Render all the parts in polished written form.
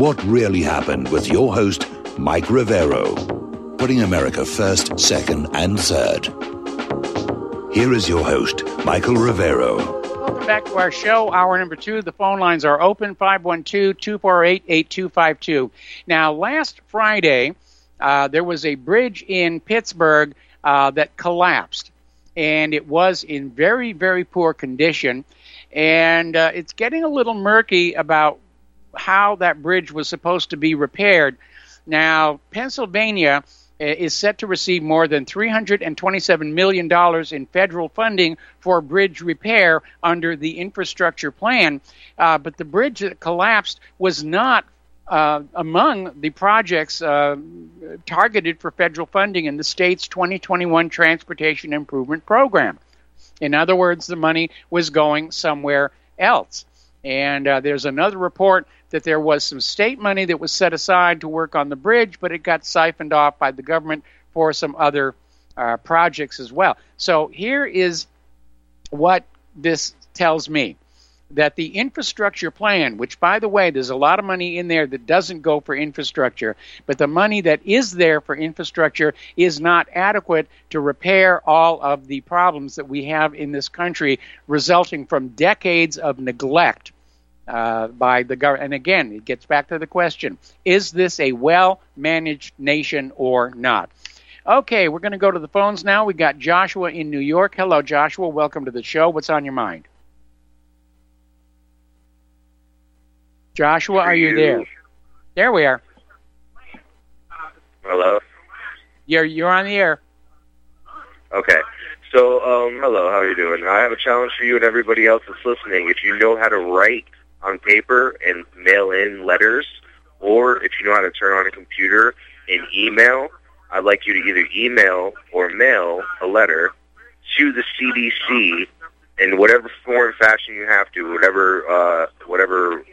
What really happened with your host, Mike Rivero, putting America first, second, and third. Here is your host, Michael Rivero. Welcome back to our show, hour number 2. The phone lines are open, 512-248-8252. Now, last Friday, there was a bridge in Pittsburgh that collapsed, and it was in very, very poor condition, and it's getting a little murky about how that bridge was supposed to be repaired. Now, Pennsylvania is set to receive more than $327 million in federal funding for bridge repair under the infrastructure plan. But the bridge that collapsed was not among the projects targeted for federal funding in the state's 2021 Transportation Improvement Program. In other words, the money was going somewhere else. And there's another report that there was some state money that was set aside to work on the bridge, but it got siphoned off by the government for some other projects as well. So here is what this tells me, that the infrastructure plan, which, by the way, there's a lot of money in there that doesn't go for infrastructure, but the money that is there for infrastructure is not adequate to repair all of the problems that we have in this country resulting from decades of neglect by the government. And again, it gets back to the question, is this a well-managed nation or not? Okay, we're going to go to the phones now. We got Joshua in New York. Hello, Joshua. Welcome to the show. What's on your mind? Joshua, are you there? There we are. Hello? You're on the air. Okay. So, hello, how are you doing? I have a challenge for you and everybody else that's listening. If you know how to write on paper and mail in letters, or if you know how to turn on a computer and email, I'd like you to either email or mail a letter to the CDC in whatever form, fashion you have to, whatever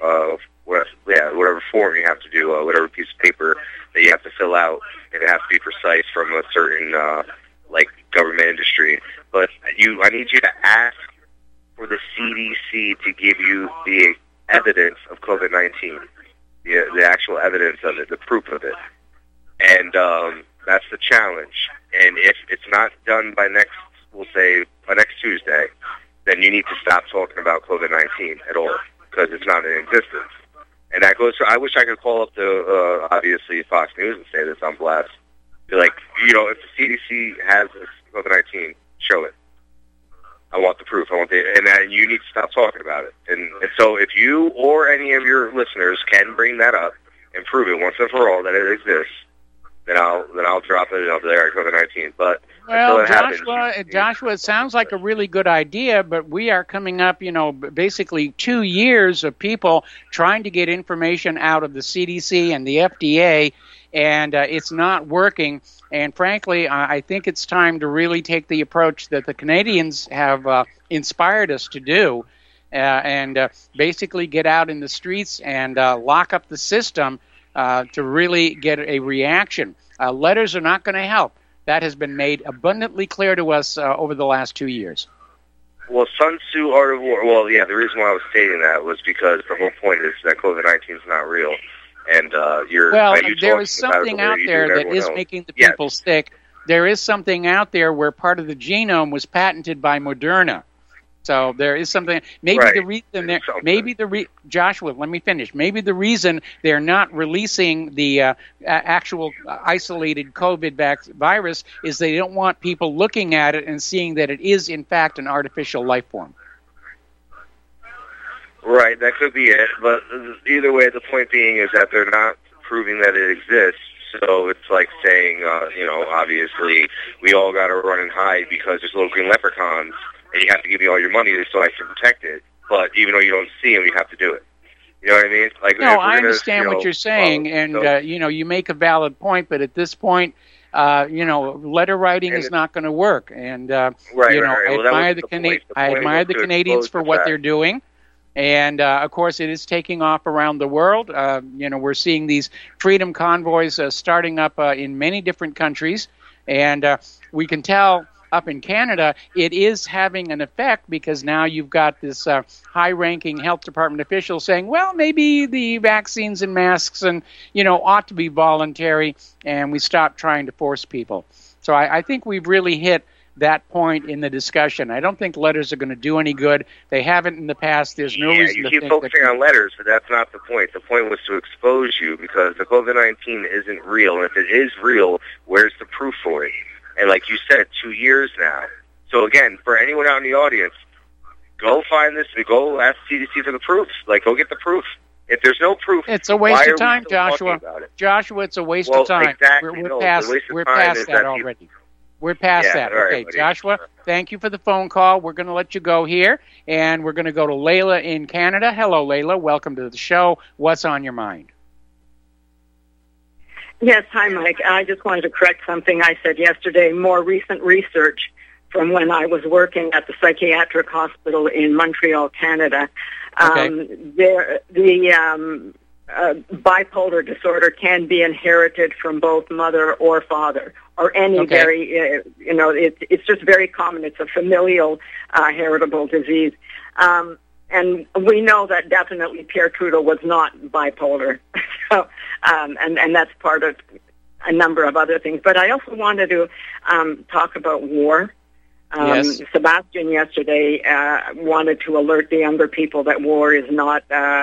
form you have to do, whatever piece of paper that you have to fill out, and it has to be precise from a certain government industry. But I need you to ask for the CDC to give you the evidence of COVID-19, the actual evidence of it, the proof of it, and that's the challenge. And if it's not done by next Tuesday, then you need to stop talking about COVID-19 at all, because it's not in existence. And that goes for, I wish I could call up the, obviously, Fox News and say this on blast. Be like, if the CDC has this COVID-19, show it. I want the proof. And you need to stop talking about it. And so if you or any of your listeners can bring that up and prove it once and for all that it exists, then I'll drop it up there at COVID-19. But well, Joshua, it sounds like a really good idea, but we are coming up, basically 2 years of people trying to get information out of the CDC and the FDA, and it's not working. And frankly, I think it's time to really take the approach that the Canadians have inspired us to do, and basically get out in the streets and lock up the system to really get a reaction. Letters are not going to help. That has been made abundantly clear to us over the last 2 years. Well, Sun Tzu, Art of War. Well, yeah, the reason why I was stating that was because the whole point is that COVID-19 is not real. And there is something out there that is making the people sick. There is something out there where part of the genome was patented by Moderna. So there is something. Maybe the reason Joshua, let me finish. Maybe the reason they're not releasing the actual isolated COVID virus is they don't want people looking at it and seeing that it is in fact an artificial life form. Right, that could be it. But either way, the point being is that they're not proving that it exists. So it's like saying, obviously we all got to run and hide because there's little green leprechauns, and you have to give me all your money so I can protect it. But even though you don't see them, you have to do it. You know what I mean? I understand what you're saying, you make a valid point. But at this point, letter writing is not going to work. And I admire the Canadians for what they're doing. And, of course, it is taking off around the world. We're seeing these freedom convoys starting up in many different countries. And we can tell up in Canada, it is having an effect because now you've got this high-ranking health department official saying, well, maybe the vaccines and masks and, ought to be voluntary, and we stop trying to force people. So I think we've really hit that point in the discussion. I don't think letters are going to do any good. They haven't in the past. There's no reason to think you keep focusing on letters, but that's not the point. The point was to expose you because the COVID-19 isn't real. And if it is real, where's the proof for it? And like you said, 2 years now. So again, for anyone out in the audience, go find this, go ask CDC for the proof. Go get the proof. If there's no proof, it's a waste of time, Joshua. Joshua, it's a waste of time. Exactly. We're past that already. We're past that. Okay, right, Joshua, thank you for the phone call. We're going to let you go here, and we're going to go to Layla in Canada. Hello, Layla. Welcome to the show. What's on your mind? Yes, hi, Mike. I just wanted to correct something I said yesterday. More recent research from when I was working at the psychiatric hospital in Montreal, Canada. Bipolar disorder can be inherited from both mother or father, or any it's just very common. It's a familial heritable disease. And we know that definitely Pierre Trudeau was not bipolar. So, and that's part of a number of other things. But I also wanted to talk about war. Yes. Sebastian yesterday wanted to alert the younger people that war is not,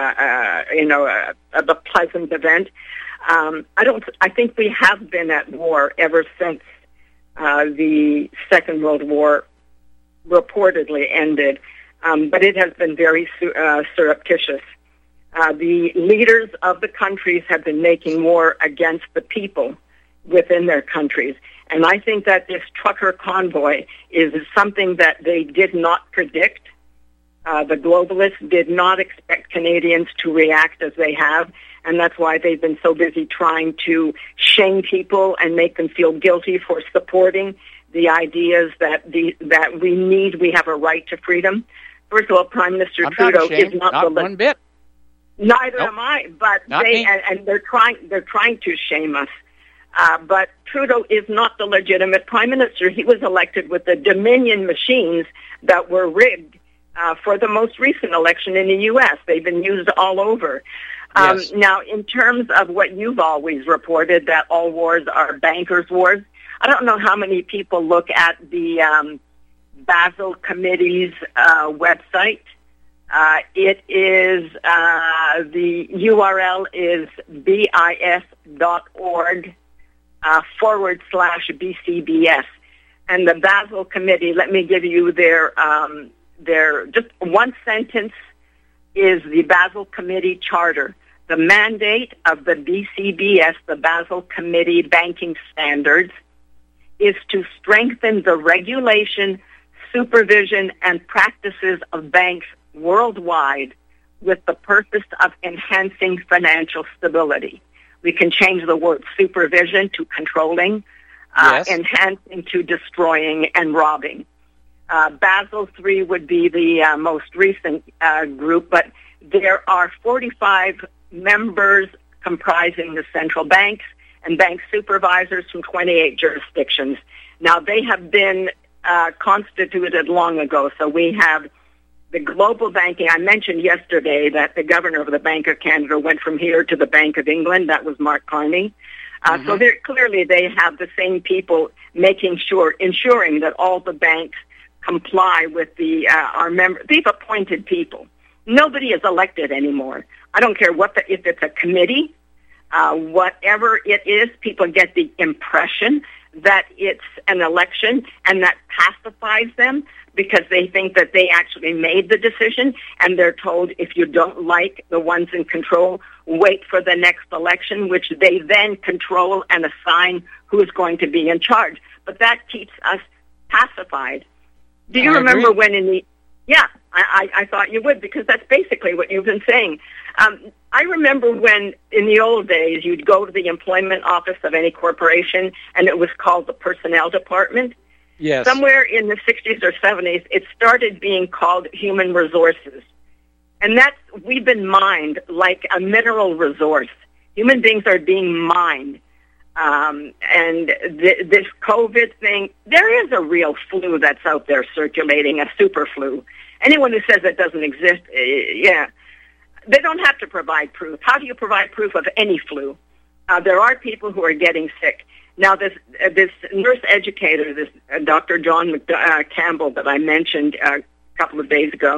a pleasant event. I think we have been at war ever since the Second World War reportedly ended, but it has been very surreptitious. The leaders of the countries have been making war against the people within their countries. And I think that this trucker convoy is something that they did not predict. The globalists did not expect Canadians to react as they have, and that's why they've been so busy trying to shame people and make them feel guilty for supporting the ideas that we have a right to freedom. First of all, Prime Minister Trudeau is not one bit. Neither am I, but they're trying to shame us. But Trudeau is not the legitimate prime minister. He was elected with the Dominion machines that were rigged for the most recent election in the U.S. They've been used all over. Yes. Now, in terms of what you've always reported, that all wars are bankers' wars, I don't know how many people look at the Basel Committee's website. It is, the URL is bis.org. /BCBS. And the Basel Committee, let me give you their just one sentence is the Basel Committee Charter. The mandate of the BCBS, the Basel Committee Banking Standards, is to strengthen the regulation, supervision, and practices of banks worldwide with the purpose of enhancing financial stability. We can change the word supervision to controlling, enhancing to destroying and robbing. Basel III would be the most recent group, but there are 45 members comprising the central banks and bank supervisors from 28 jurisdictions. Now, they have been constituted long ago, so we have the global banking. I mentioned yesterday that the governor of the Bank of Canada went from here to the Bank of England. That was Mark Carney. So clearly they have the same people ensuring that all the banks comply with our members. They've appointed people. Nobody is elected anymore. I don't care if it's a committee, whatever it is, people get the impression that it's an election, and that pacifies them because they think that they actually made the decision, and they're told if you don't like the ones in control, wait for the next election, which they then control and assign who is going to be in charge. But that keeps us pacified. Do you remember when I thought you would, because that's basically what you've been saying. I remember when, in the old days, you'd go to the employment office of any corporation, and it was called the personnel department. Yes. Somewhere in the 60s or 70s, it started being called human resources. And we've been mined like a mineral resource. Human beings are being mined. And this COVID thing, there is a real flu that's out there circulating, a super flu. Anyone who says it doesn't exist, they don't have to provide proof. How do you provide proof of any flu? There are people who are getting sick. Now, this nurse educator, this Dr. John Campbell that I mentioned a couple of days ago,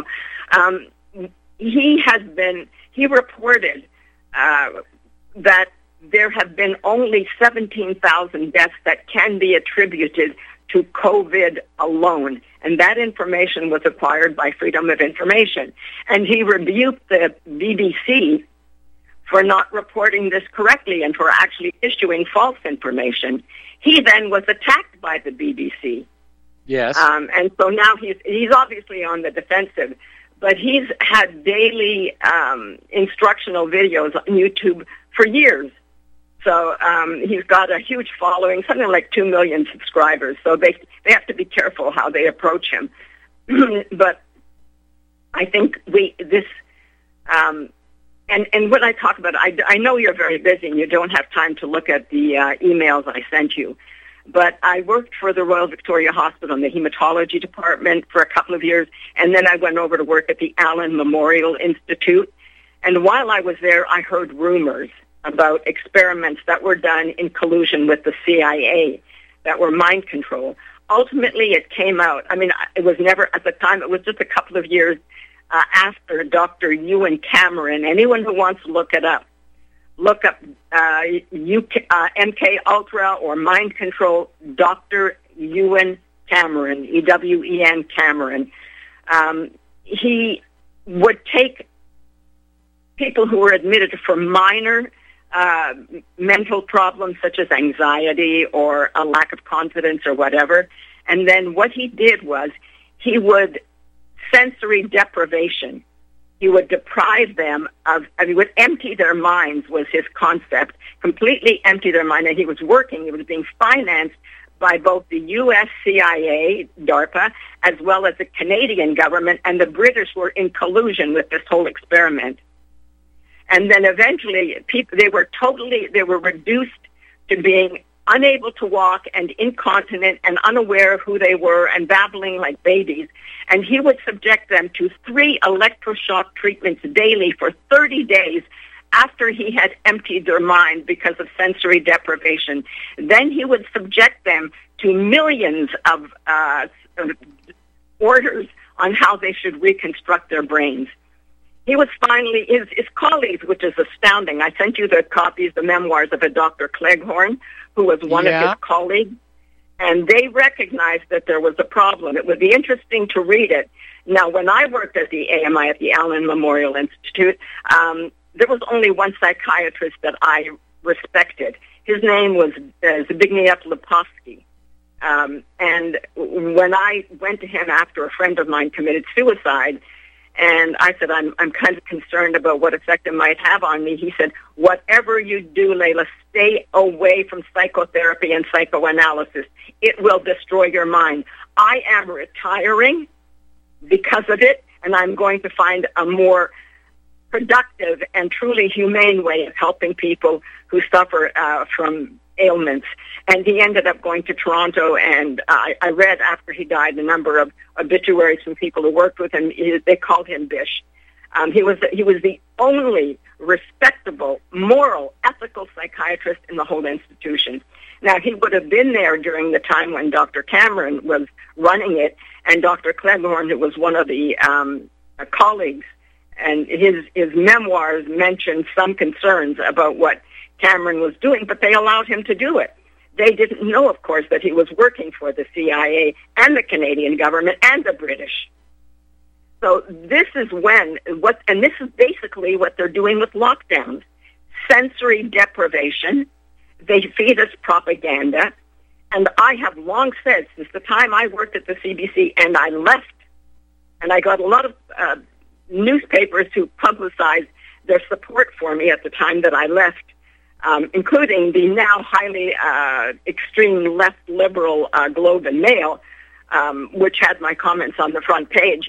he reported that there have been only 17,000 deaths that can be attributed to COVID alone. And that information was acquired by Freedom of Information. And he rebuked the BBC for not reporting this correctly and for actually issuing false information. He then was attacked by the BBC. Yes. And so now he's obviously on the defensive, but he's had daily instructional videos on YouTube for years. So he's got a huge following, something like 2 million subscribers. So they have to be careful how they approach him. But I think and when I talk about it, I know you're very busy and you don't have time to look at the emails I sent you. But I worked for the Royal Victoria Hospital in the hematology department for a couple of years, and then I went over to work at the Allen Memorial Institute. And while I was there, I heard rumors about experiments that were done in collusion with the CIA that were mind control. Ultimately, it came out. I mean, it was never, at the time, it was just a couple of years after Dr. Ewan Cameron. Anyone who wants to look it up, look up MK Ultra or mind control, Dr. Ewan Cameron, EWEN Cameron. He would take people who were admitted for minor mental problems such as anxiety or a lack of confidence or whatever. And then what he did was he would sensory deprivation. He would deprive them he would empty their minds was his concept, completely empty their mind. And he was being financed by both the U.S. CIA, DARPA, as well as the Canadian government, and the British were in collusion with this whole experiment. And then eventually, they were reduced to being unable to walk and incontinent and unaware of who they were and babbling like babies. And he would subject them to 3 electroshock treatments daily for 30 days after he had emptied their mind because of sensory deprivation. Then he would subject them to millions of orders on how they should reconstruct their brains. He was finally, his colleagues, which is astounding. I sent you the copies, the memoirs of a Dr. Cleghorn, who was one of his colleagues, and they recognized that there was a problem. It would be interesting to read it. Now, when I worked at the AMI, at the Allen Memorial Institute, there was only one psychiatrist that I respected. His name was Zbigniew Lepofsky. And when I went to him after a friend of mine committed suicide, and I said, I'm kind of concerned about what effect it might have on me. He said, whatever you do, Leila, stay away from psychotherapy and psychoanalysis. It will destroy your mind. I am retiring because of it, and I'm going to find a more productive and truly humane way of helping people who suffer from ailments. And he ended up going to Toronto, and I read after he died a number of obituaries from people who worked with him. They called him Bish. He was the only respectable, moral, ethical psychiatrist in the whole institution. Now, he would have been there during the time when Dr. Cameron was running it, and Dr. Cleghorn, who was one of the colleagues, and his memoirs mentioned some concerns about what Cameron was doing, but they allowed him to do it. They didn't know, of course, that he was working for the CIA and the Canadian government and the British. So this is and this is basically what they're doing with lockdowns. Sensory deprivation. They feed us propaganda. And I have long said, since the time I worked at the CBC and I left, and I got a lot of newspapers who publicized their support for me at the time that I left, including the now highly extreme left liberal Globe and Mail, which had my comments on the front page.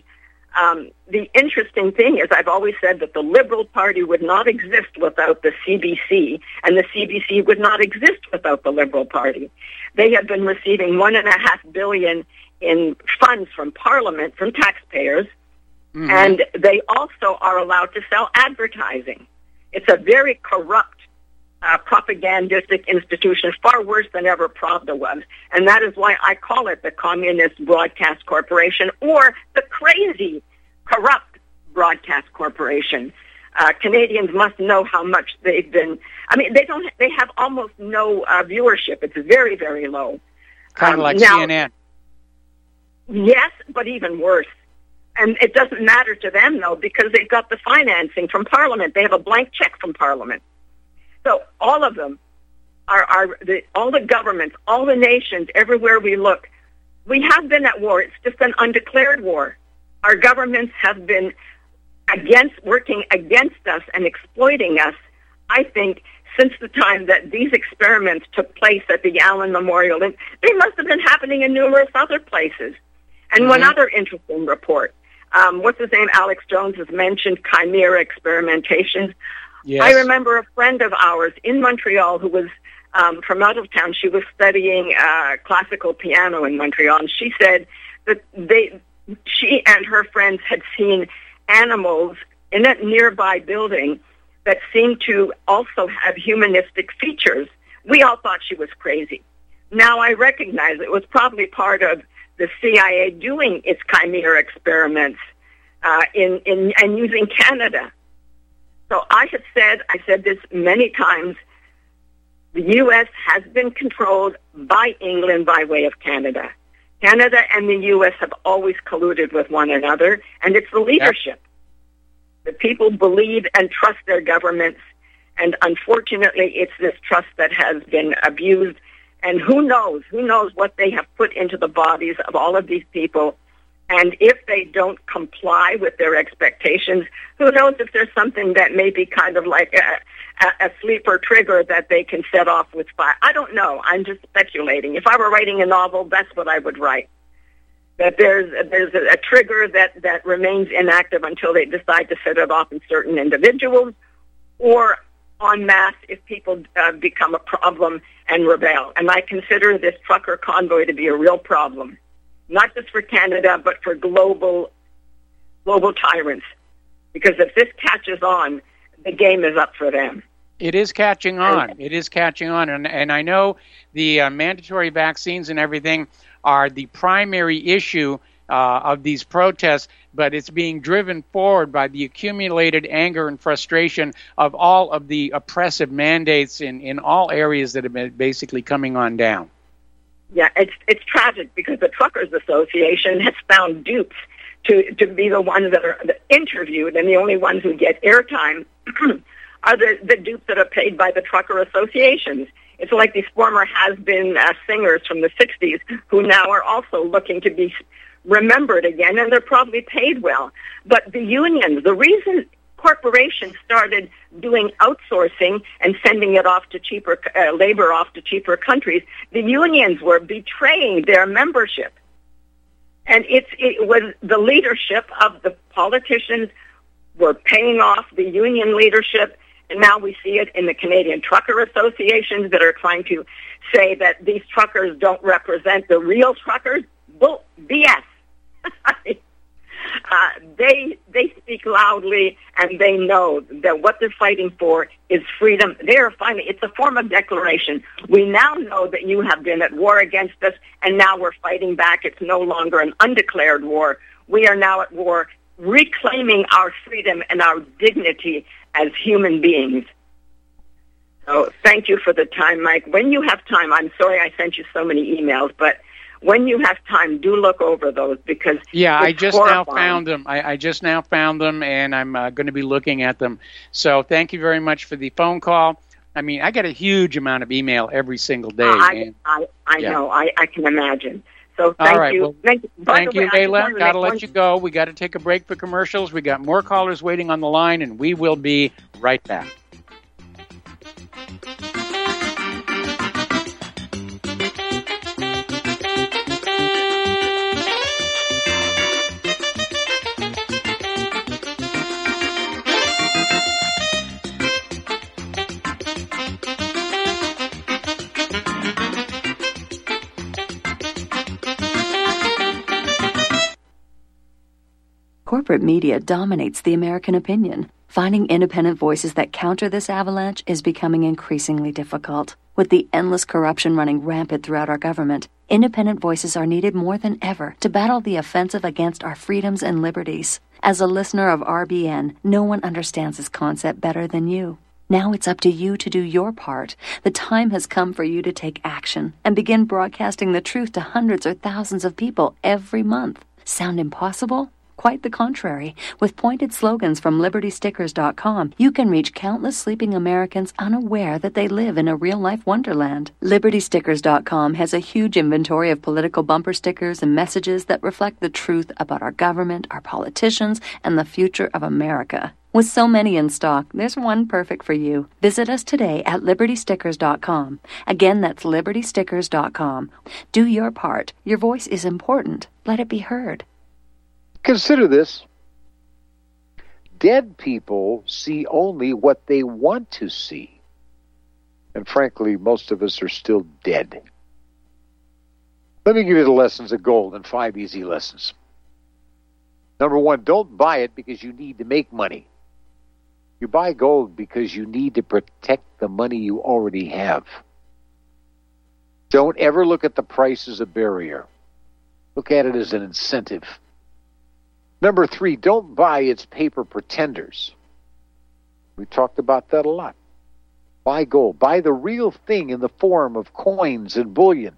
The interesting thing is I've always said that the Liberal Party would not exist without the CBC, and the CBC would not exist without the Liberal Party. They have been receiving $1.5 billion in funds from Parliament, from taxpayers, and they also are allowed to sell advertising. It's a very corrupt propagandistic institution, far worse than ever Pravda was. And that is why I call it the Communist Broadcast Corporation, or the crazy, corrupt Broadcast Corporation. Canadians must know how much they've been, they have almost no viewership. It's very, very low. Kind of like now, CNN. Yes, but even worse. And it doesn't matter to them, though, because they've got the financing from Parliament. They have a blank check from Parliament. So all of them all the governments, all the nations, everywhere we look, we have been at war. It's just an undeclared war. Our governments have been working against us and exploiting us, I think, since the time that these experiments took place at the Allen Memorial. And they must have been happening in numerous other places. And one other interesting report, what's his name, Alex Jones has mentioned chimera experimentations. Yes. I remember a friend of ours in Montreal who was from out of town. She was studying classical piano in Montreal, and she said that she and her friends had seen animals in a nearby building that seemed to also have humanistic features. We all thought she was crazy. Now I recognize it was probably part of the CIA doing its chimera experiments in using Canada. So I said this many times, the U.S. has been controlled by England by way of Canada. Canada and the U.S. have always colluded with one another, and it's the leadership. The people believe and trust their governments, and unfortunately it's this trust that has been abused, and who knows what they have put into the bodies of all of these people. And if they don't comply with their expectations, who knows if there's something that may be kind of like a sleeper trigger that they can set off with fire. I don't know. I'm just speculating. If I were writing a novel, that's what I would write. That there's a trigger that remains inactive until they decide to set it off in certain individuals, or en masse if people become a problem and rebel. And I consider this trucker convoy to be a real problem. Not just for Canada, but for global tyrants. Because if this catches on, the game is up for them. It is catching on. It is catching on. And I know the mandatory vaccines and everything are the primary issue of these protests, but it's being driven forward by the accumulated anger and frustration of all of the oppressive mandates in all areas that have been basically coming on down. Yeah, it's tragic because the Truckers Association has found dupes to be the ones that are interviewed, and the only ones who get airtime are the dupes that are paid by the trucker associations. It's like these former has-been singers from the 60s who now are also looking to be remembered again, and they're probably paid well. But the unions, the reason corporations started doing outsourcing and sending it off to cheaper labor off to cheaper countries, the unions were betraying their membership. And it was the leadership of the politicians were paying off the union leadership, and now we see it in the Canadian Trucker Associations that are trying to say that these truckers don't represent the real truckers. Bull, BS. They speak loudly, and they know that what they're fighting for is freedom. It's a form of declaration. We now know that you have been at war against us, and now we're fighting back. It's no longer an undeclared war. We are now at war, reclaiming our freedom and our dignity as human beings. So thank you for the time, Mike. When you have time, I'm sorry I sent you so many emails, but when you have time, do look over those because I just now found them. I just now found them, and I'm going to be looking at them. So thank you very much for the phone call. I mean, I get a huge amount of email every single day. I know. I can imagine. So thank you. Well, thank you, Layla. Got to let you go. We got to take a break for commercials. We got more callers waiting on the line, and we will be right back. Corporate media dominates the American opinion. Finding independent voices that counter this avalanche is becoming increasingly difficult. With the endless corruption running rampant throughout our government, independent voices are needed more than ever to battle the offensive against our freedoms and liberties. As a listener of RBN, no one understands this concept better than you. Now it's up to you to do your part. The time has come for you to take action and begin broadcasting the truth to hundreds or thousands of people every month. Sound impossible? Quite the contrary. With pointed slogans from LibertyStickers.com, you can reach countless sleeping Americans unaware that they live in a real-life wonderland. LibertyStickers.com has a huge inventory of political bumper stickers and messages that reflect the truth about our government, our politicians, and the future of America. With so many in stock, there's one perfect for you. Visit us today at LibertyStickers.com. Again, that's LibertyStickers.com. Do your part. Your voice is important. Let it be heard. Consider this. Dead people see only what they want to see. And frankly, most of us are still dead. Let me give you the lessons of gold in 5 easy lessons. Number 1, don't buy it because you need to make money. You buy gold because you need to protect the money you already have. Don't ever look at the price as a barrier. Look at it as an incentive. Number 3, don't buy its paper pretenders. We talked about that a lot. Buy gold. Buy the real thing in the form of coins and bullion.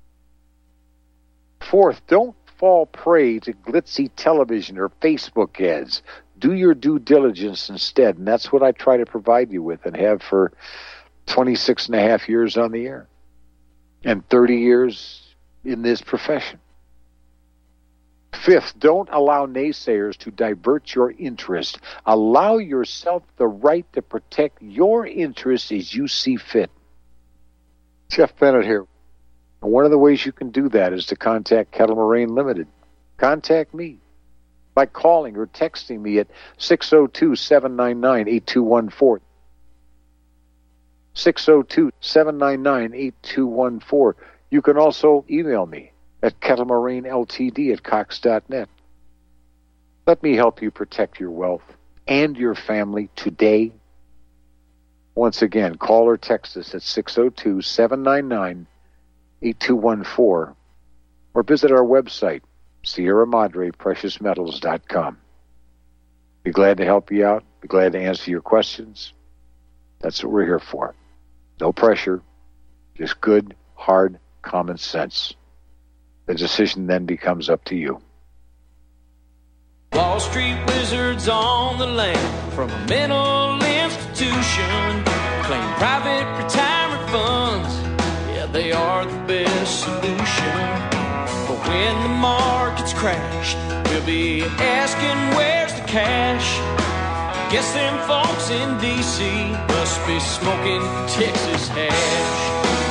4th, don't fall prey to glitzy television or Facebook ads. Do your due diligence instead, and that's what I try to provide you with and have for 26 and a half years on the air and 30 years in this profession. 5th, don't allow naysayers to divert your interest. Allow yourself the right to protect your interests as you see fit. Jeff Bennett here. And one of the ways you can do that is to contact Kettle Moraine Limited. Contact me by calling or texting me at 602-799-8214. 602-799-8214. You can also email me at kettlemaraineltd@cox.net. Let me help you protect your wealth and your family today. Once again, call or text us at 602-799-8214 or visit our website, Sierra Madre PreciousMetals.com. Be glad to help you out. Be glad to answer your questions. That's what we're here for. No pressure, just good, hard, common sense. The decision then becomes up to you. Wall Street wizards on the land from a mental institution claim private retirement funds. Yeah, they are the best solution. But when the markets crash, we'll be asking where's the cash. Guess them folks in D.C. must be smoking Texas hash.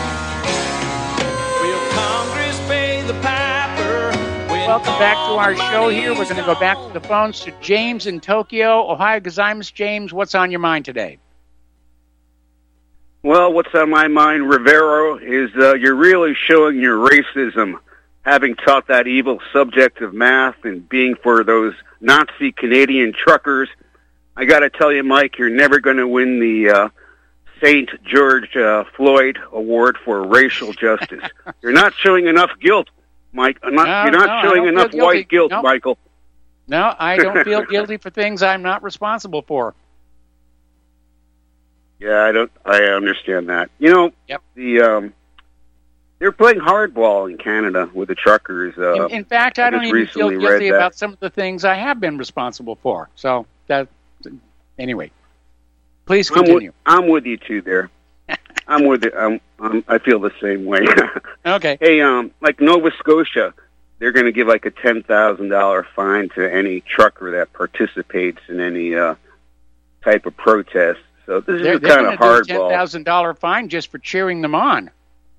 Welcome back to our show here. We're going to go back to the phones to James in Tokyo. Ohio gozaimasu. James, what's on your mind today? Well, what's on my mind, Rivero, is you're really showing your racism, having taught that evil subject of math and being for those Nazi Canadian truckers. I got to tell you, Mike, you're never going to win the St. George Floyd Award for racial justice. You're not showing enough guilt, Mike. You're not showing enough white guilt, Michael. No, I don't feel guilty for things I'm not responsible for. Yeah, I understand that. You know, yep. They're playing hardball in Canada with the truckers. In fact, I don't even feel guilty about some of the things I have been responsible for. So anyway, please continue. I'm with you too there. I'm with it. I feel the same way. Okay. Hey, like Nova Scotia, they're going to give like a $10,000 fine to any trucker that participates in any type of protest. So this is kind of hardball. $10,000 fine just for cheering them on.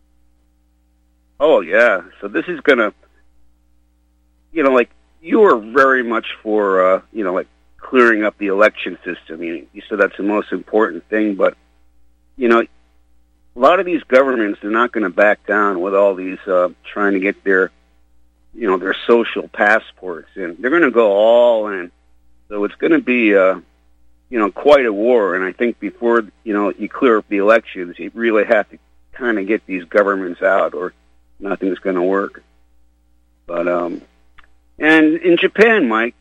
Oh yeah. So this is going to, like you are very much for, like clearing up the election system. You said that's the most important thing, but a lot of these governments are not going to back down with all these trying to get their their social passports, and they're going to go all in. So it's going to be, quite a war. And I think before, you clear up the elections, you really have to kind of get these governments out, or nothing's going to work. But, and in Japan, Mike,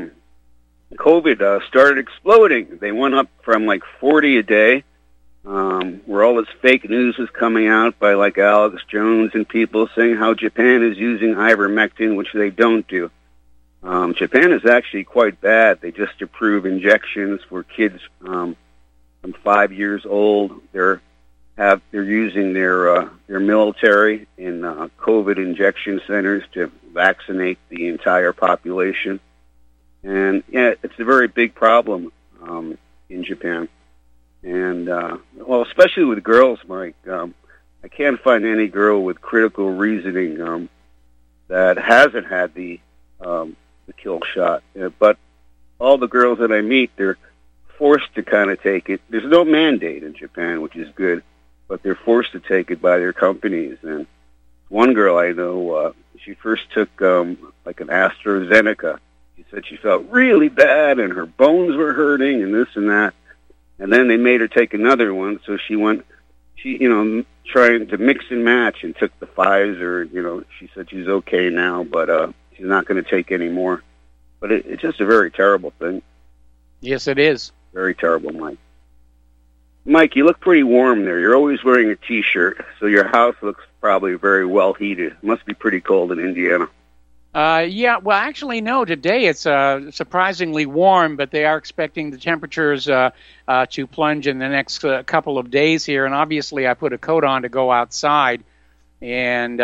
COVID started exploding. They went up from like 40 a day, where all this fake news was coming out by like Alex Jones and people saying how Japan is using ivermectin, which they don't do. Japan is actually quite bad. They just approve injections for kids from 5 years old. They're using their military in COVID injection centers to vaccinate the entire population. And yeah, it's a very big problem in Japan. And especially with girls, Mike, I can't find any girl with critical reasoning that hasn't had the kill shot. But all the girls that I meet, they're forced to kind of take it. There's no mandate in Japan, which is good, but they're forced to take it by their companies. And one girl I know, she first took like an AstraZeneca. She said she felt really bad and her bones were hurting and this and that. And then they made her take another one, so she trying to mix and match and took the Pfizer. She said she's okay now, but she's not going to take any more. But it's just a very terrible thing. Yes, it is. Very terrible, Mike. Mike, you look pretty warm there. You're always wearing a T-shirt, so your house looks probably very well heated. It must be pretty cold in Indiana. Yeah, well, actually, no. Today it's surprisingly warm, but they are expecting the temperatures to plunge in the next couple of days here. And obviously, I put a coat on to go outside. And,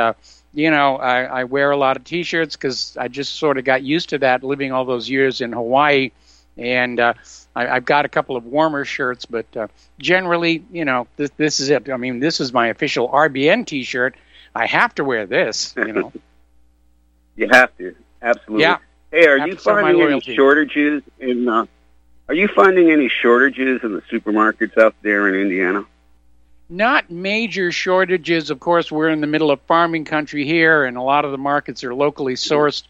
I wear a lot of T-shirts because I just sort of got used to that living all those years in Hawaii. And I've got a couple of warmer shirts, but generally, this is it. I mean, this is my official RBN T-shirt. I have to wear this, You have to, absolutely. Yeah. Hey, are you finding any shortages in? Are you finding any shortages in the supermarkets out there in Indiana? Not major shortages. Of course, we're in the middle of farming country here, and a lot of the markets are locally sourced.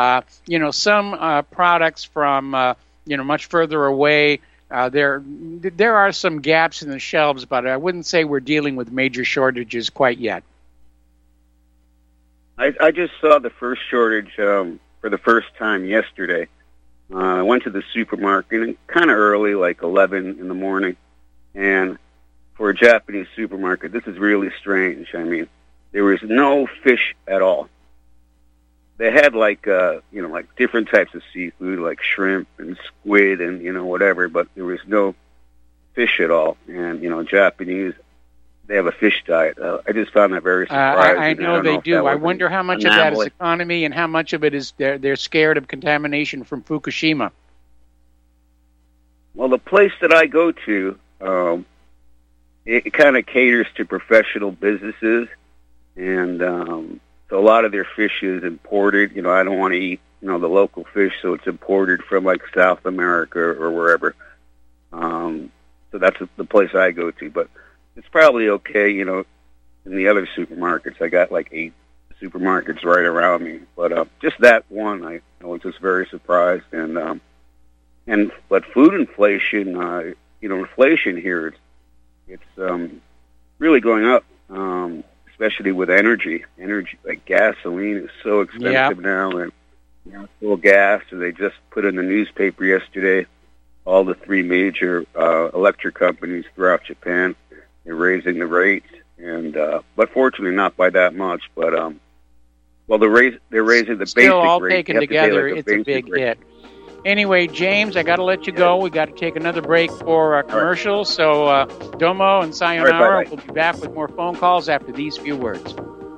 Some products from much further away. There are some gaps in the shelves, but I wouldn't say we're dealing with major shortages quite yet. I just saw the first shortage for the first time yesterday. I went to the supermarket kind of early, like 11 in the morning, and for a Japanese supermarket, this is really strange. I mean, there was no fish at all. They had like different types of seafood, like shrimp and squid and whatever, but there was no fish at all. And Japanese, they have a fish diet. I just found that very surprising. I know they do. I wonder how much of that is economy and how much of it is they're scared of contamination from Fukushima. Well, the place that I go to, it kind of caters to professional businesses, and so a lot of their fish is imported. I don't want to eat the local fish, so it's imported from like South America or wherever. So that's the place I go to, but it's probably okay, in the other supermarkets. I got like 8 supermarkets right around me, but just that one, I was just very surprised. But food inflation, inflation here, it's really going up, especially with energy. Energy, like gasoline, is so expensive now, and natural gas. And they just put in the newspaper yesterday, all the 3 major electric companies throughout Japan. They're raising the rates, but fortunately not by that much. But they're raising the basic rate. Still all taken together, it's a big hit. Anyway, James, I got to let you go. We got to take another break for commercials. So, Domo and sayonara. We'll be back with more phone calls after these few words.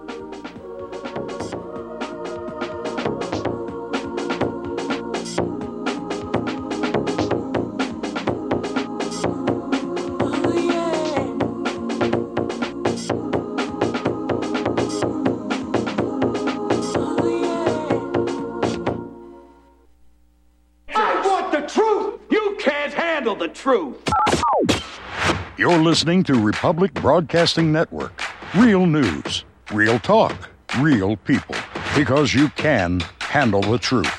You're listening to Republic Broadcasting Network. Real news, real talk, real people. because you can handle the truth.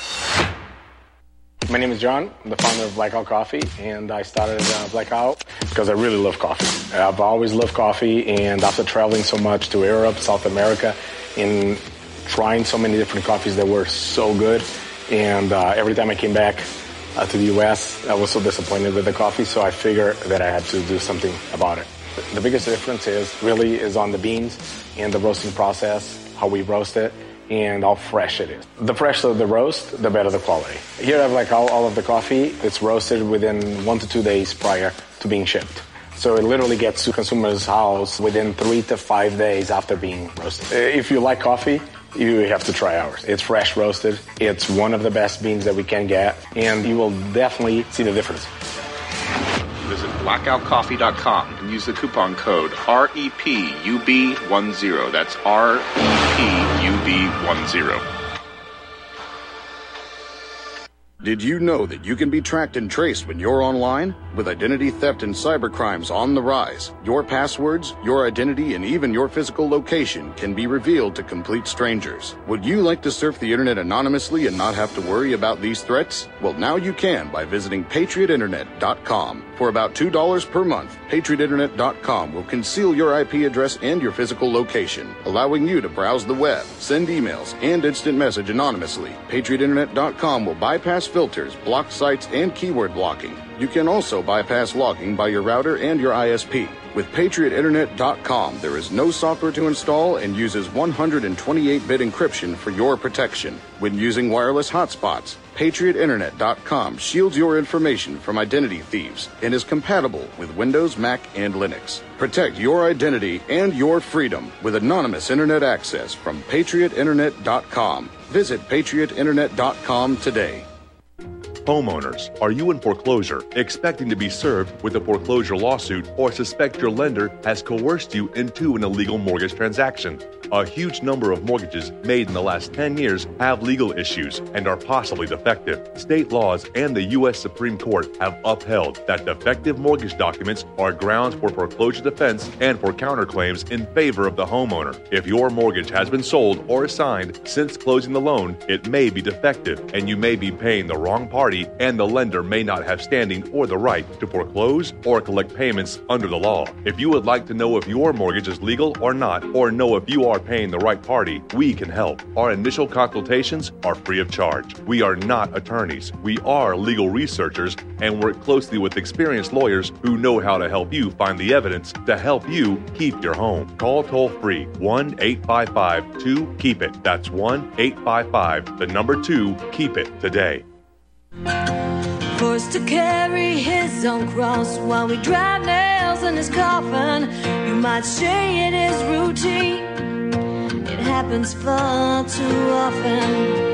My name is John. I'm the founder of Blackout Coffee, and I started Blackout because I really love coffee. I've always loved coffee, and after traveling so much to Europe, South America, and trying so many different coffees that were so good, and every time I came back to the U.S., I was so disappointed with the coffee, so I figured that I had to do something about it. The biggest difference is on the beans and the roasting process, how we roast it, and how fresh it is. The fresher the roast, the better the quality. Here I have all of the coffee. It's roasted within 1 to 2 days prior to being shipped. So it literally gets to consumer's house within 3 to 5 days after being roasted. If you like coffee, you have to try ours. It's fresh roasted. It's one of the best beans that we can get, and you will definitely see the difference. Visit blackoutcoffee.com and use the coupon code REPUB10. That's REPUB10. Did you know that you can be tracked and traced when you're online? With identity theft and cybercrimes on the rise, your passwords, your identity, and even your physical location can be revealed to complete strangers. Would you like to surf the internet anonymously and not have to worry about these threats? Well, now you can by visiting patriotinternet.com. For about $2 per month, patriotinternet.com will conceal your IP address and your physical location, allowing you to browse the web, send emails, and instant message anonymously. patriotinternet.com will bypass filters, block sites, and keyword blocking. You can also bypass logging by your router and your ISP. With patriotinternet.com, there is no software to install and uses 128-bit encryption for your protection. When using wireless hotspots, patriotinternet.com shields your information from identity thieves and is compatible with Windows, Mac, and Linux. Protect your identity and your freedom with anonymous internet access from patriotinternet.com. Visit patriotinternet.com today. Homeowners, are you in foreclosure, expecting to be served with a foreclosure lawsuit, or suspect your lender has coerced you into an illegal mortgage transaction? A huge number of mortgages made in the last 10 years have legal issues and are possibly defective. State laws and the U.S. Supreme Court have upheld that defective mortgage documents are grounds for foreclosure defense and for counterclaims in favor of the homeowner. If your mortgage has been sold or assigned since closing the loan, it may be defective and you may be paying the wrong party, and the lender may not have standing or the right to foreclose or collect payments under the law. If you would like to know if your mortgage is legal or not, or know if you are paying the right party, we can help. Our initial consultations are free of charge. We are not attorneys. We are legal researchers and work closely with experienced lawyers who know how to help you find the evidence to help you keep your home. Call toll-free 1-855-2-KEEP-IT. That's 1-855-2-KEEP-IT today. Forced to carry his own cross while we drive nails in his coffin. You might say it is routine. It happens far too often.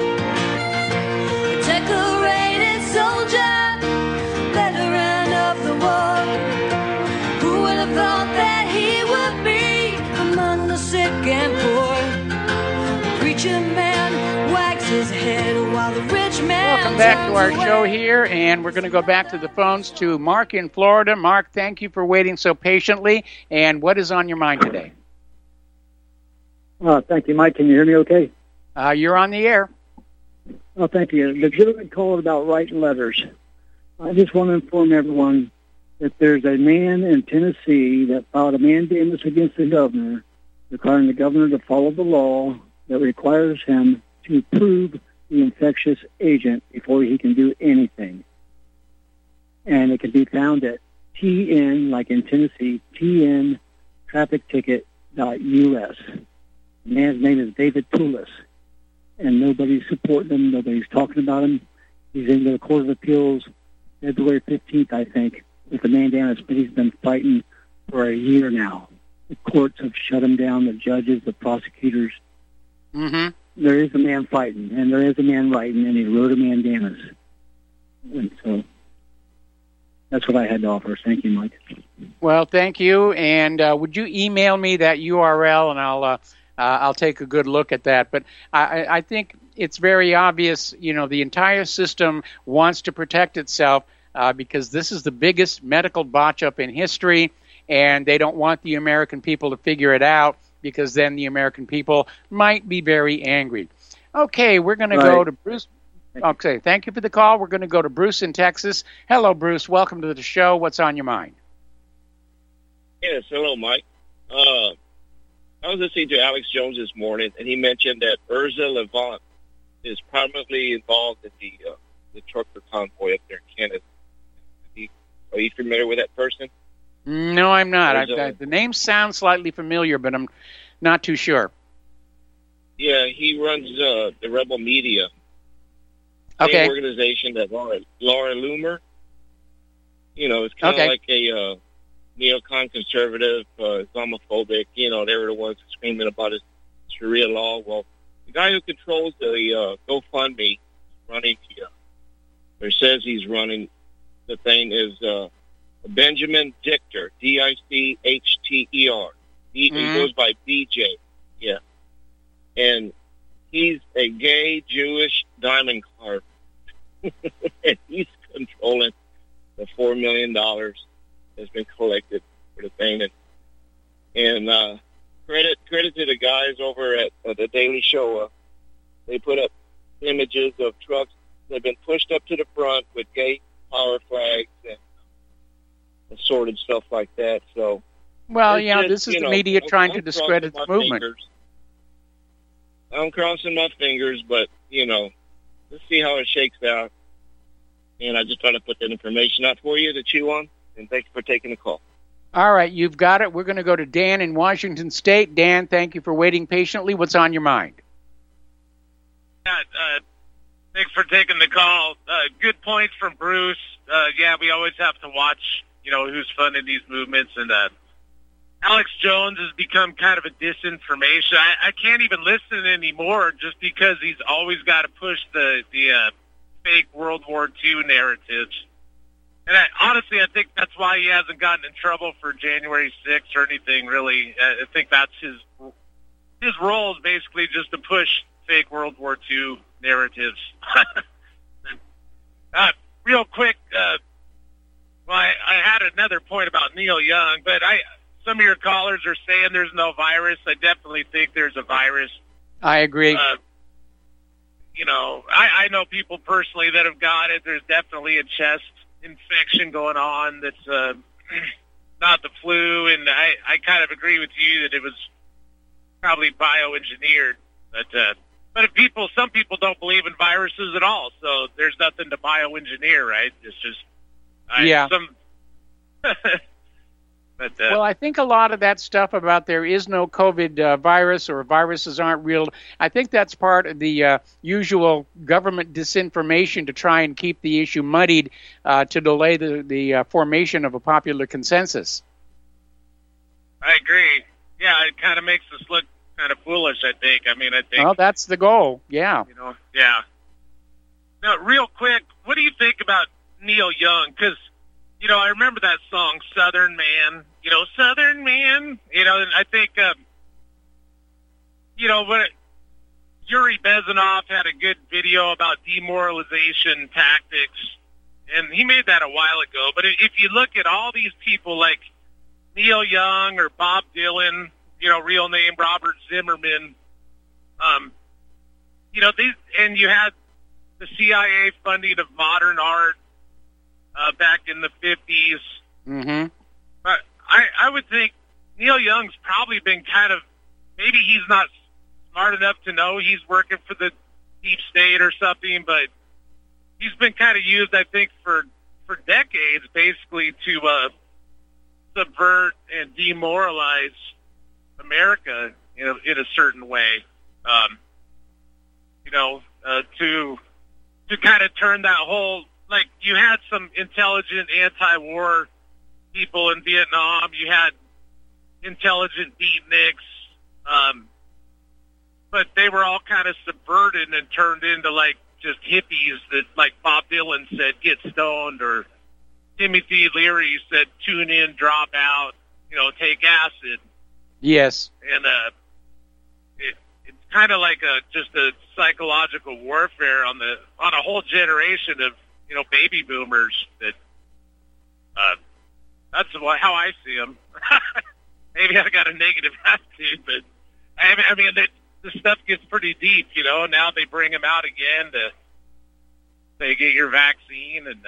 A decorated soldier, veteran of the war. Who would have thought that he would be among the sick and poor? The preacher man wags his head while the rich man. Welcome back to our show here, and we're going to go back to the phones to Mark in Florida. Mark, thank you for waiting so patiently. And what is on your mind today? Thank you, Mike. Can you hear me okay? You're on the air. Oh, thank you. The gentleman called about writing letters. I just want to inform everyone that there's a man in Tennessee that filed a mandamus against the governor, requiring the governor to follow the law that requires him to prove the infectious agent before he can do anything. And it can be found at TN, like in Tennessee, TNtrafficticket.us. The man's name is David Poulos, and nobody's supporting him. Nobody's talking about him. He's in the Court of Appeals February 15th, I think, with the mandamus, but he's been fighting for a year now. The courts have shut him down, the judges, the prosecutors. Mm-hmm. There is a man fighting, and there is a man writing, and he wrote a mandamus. And so that's what I had to offer. Thank you, Mike. Well, thank you. And would you email me that URL, and I'll take a good look at that. But I think it's very obvious, the entire system wants to protect itself because this is the biggest medical botch-up in history, and they don't want the American people to figure it out. because then the American people might be very angry. Okay, we're going to go to Bruce. Okay, thank you for the call. We're going to go to Bruce in Texas. Hello, Bruce. Welcome to the show. What's on your mind? Yes, hello, Mike. I was listening to Alex Jones this morning, and he mentioned that Ursula Levant is prominently involved in the trucker convoy up there in Canada. Are you familiar with that person? No, I'm not. The name sounds slightly familiar, but I'm not too sure. Yeah, he runs the Rebel Media. Okay. Same organization that Laura Loomer. You know, it's kind of like a neocon conservative, Islamophobic. You know, they were the ones screaming about his Sharia law. Well, the guy who controls the GoFundMe running or says he's running the thing is Benjamin Dichter, Dichter. He goes by BJ. Yeah. And he's a gay Jewish diamond carver. And he's controlling the $4 million that's been collected for the thing. And credit to the guys over at the Daily Show. They put up images of trucks that have been pushed up to the front with gay power flags and assorted stuff like that. So, well, yeah, this is the media trying to discredit the movement. I'm crossing my fingers, but, you know, let's see how it shakes out. And I just try to put that information out for you to chew on. And thanks for taking the call. All right, you've got it. We're going to go to Dan in Washington State. Dan, thank you for waiting patiently. What's on your mind? Thanks for taking the call. Good points from Bruce. Yeah, we always have to watch, you know, who's funding these movements. And Alex Jones has become kind of a disinformation. I can't even listen anymore just because he's always got to push the fake World War II narratives. And honestly, I think that's why he hasn't gotten in trouble for January 6th or anything, really. I think that's his role is basically just to push fake World War II narratives. Real quick, I had another point about Neil Young, but some of your callers are saying there's no virus. I definitely think there's a virus. I agree. You know, I know people personally that have got it. There's definitely a chest infection going on that's not the flu, and I kind of agree with you that it was probably bioengineered. But if some people don't believe in viruses at all, so there's nothing to bioengineer, right? It's just But, well, I think a lot of that stuff about there is no COVID virus or viruses aren't real, I think that's part of the usual government disinformation to try and keep the issue muddied to delay the formation of a popular consensus. I agree. Yeah, it kind of makes us look kind of foolish, I think. I mean, I think... Well, that's the goal, yeah. You know, yeah. Now, real quick, what do you think about Neil Young? Because, you know, I remember that song, Southern Man. You know, Southern Man. You know, and I think, you know, what Yuri Bezanov had a good video about demoralization tactics, and he made that a while ago. But if you look at all these people like Neil Young or Bob Dylan, you know, real name Robert Zimmerman, you know, and you had the CIA funding of modern art back in the 50s. Mm-hmm. But I would think Neil Young's probably been kind of, maybe he's not smart enough to know he's working for the deep state or something, but he's been kind of used, I think, for decades, basically, to subvert and demoralize America in a certain way. You know, to kind of turn that whole, like, you had some intelligent anti-war people in Vietnam. You had intelligent beatniks, but they were all kind of subverted and turned into, like, just hippies that, like Bob Dylan said, get stoned, or Timothy Leary said, tune in, drop out, you know, take acid. Yes. And it's kind of like just a psychological warfare on a whole generation of, you know, baby boomers that that's how I see them. maybe I got a negative attitude, but I mean, the stuff gets pretty deep, you know. Now they bring them out again to say get your vaccine, and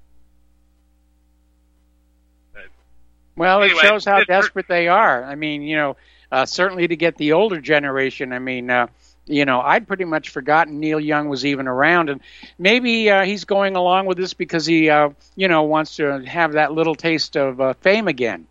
well, anyway, it shows how desperate they are. I mean, you know, certainly to get the older generation. I mean, you know, I'd pretty much forgotten Neil Young was even around, and maybe he's going along with this because he, you know, wants to have that little taste of fame again.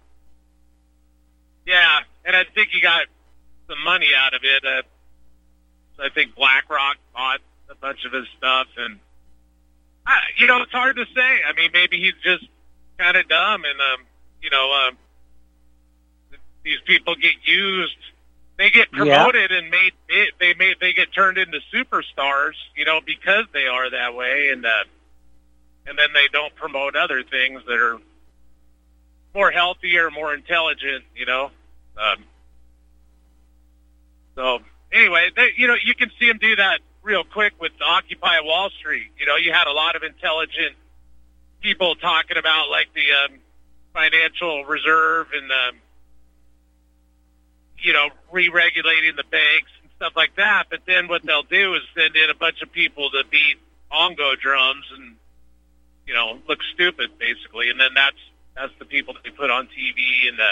Yeah, and I think he got some money out of it. So I think BlackRock bought a bunch of his stuff, and you know, it's hard to say. I mean, maybe he's just kind of dumb, and you know, these people get used. They get promoted and they get turned into superstars, you know, because they are that way, and then they don't promote other things that are more healthy or more intelligent, you know. So anyway, you know, you can see them do that real quick with Occupy Wall Street. You know, you had a lot of intelligent people talking about like the financial reserve and you know, re-regulating the banks and stuff like that. But then what they'll do is send in a bunch of people to beat bongo drums and, you know, look stupid basically. And then that's the people that they put on TV and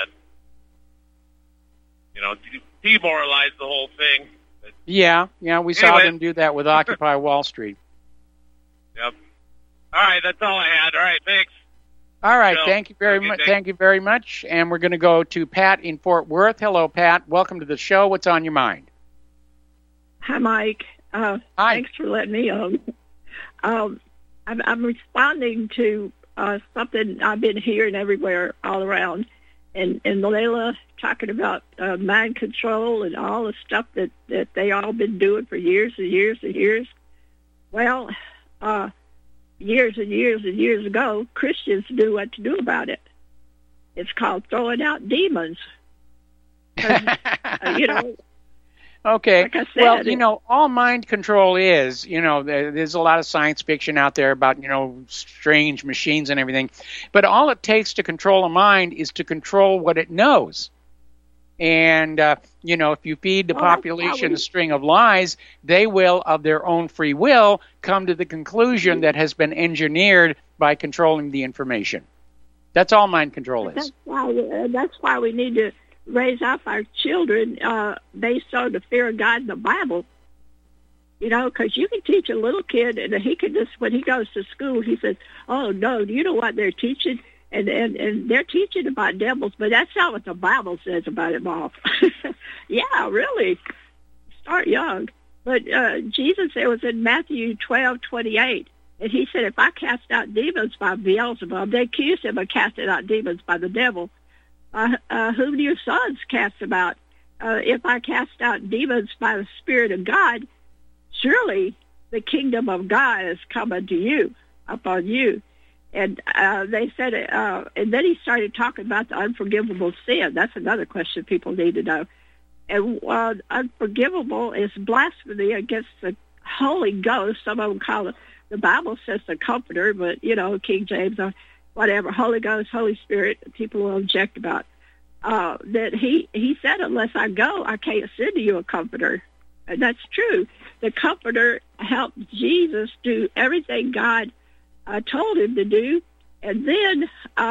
you know, demoralize the whole thing. But yeah, we saw them do that with Occupy Wall Street. Yep. All right, that's all I had. All right, thanks. All right, thank you very much. Thank you very much. And we're going to go to Pat in Fort Worth. Hello, Pat. Welcome to the show. What's on your mind? Hi, Mike. Hi. Thanks for letting me on. I'm responding to something I've been hearing everywhere, all around, and Layla talking about mind control and all the stuff that they all been doing for years and years and years. Well, years and years and years ago, Christians knew what to do about it. It's called throwing out demons. You know. Okay. Like I said, well, you know, all mind control is, you know, there's a lot of science fiction out there about, you know, strange machines and everything. But all it takes to control a mind is to control what it knows. And, you know, if you feed the population a string of lies, they will, of their own free will, come to the conclusion that has been engineered by controlling the information. That's all mind control is. That's why we need to raise up our children based on the fear of God in the Bible. You know, because you can teach a little kid, and he can just, when he goes to school, he says, oh, no, do you know what they're teaching? And they're teaching about devils, but that's not what the Bible says about it, Mom. Yeah, really. Start young. But Jesus, it was in Matthew 12:28, and he said, if I cast out demons by Beelzebub, they accused him of casting out demons by the devil. Whom do your sons cast them out? If I cast out demons by the Spirit of God, surely the kingdom of God is coming to you, upon you. And they said, and then he started talking about the unforgivable sin. That's another question people need to know. And unforgivable is blasphemy against the Holy Ghost. Some of them call it, the Bible says the Comforter, but, you know, King James or whatever, Holy Ghost, Holy Spirit, people will object about. That he said, unless I go, I can't send to you a Comforter. And that's true. The Comforter helped Jesus do everything God told him to do, and then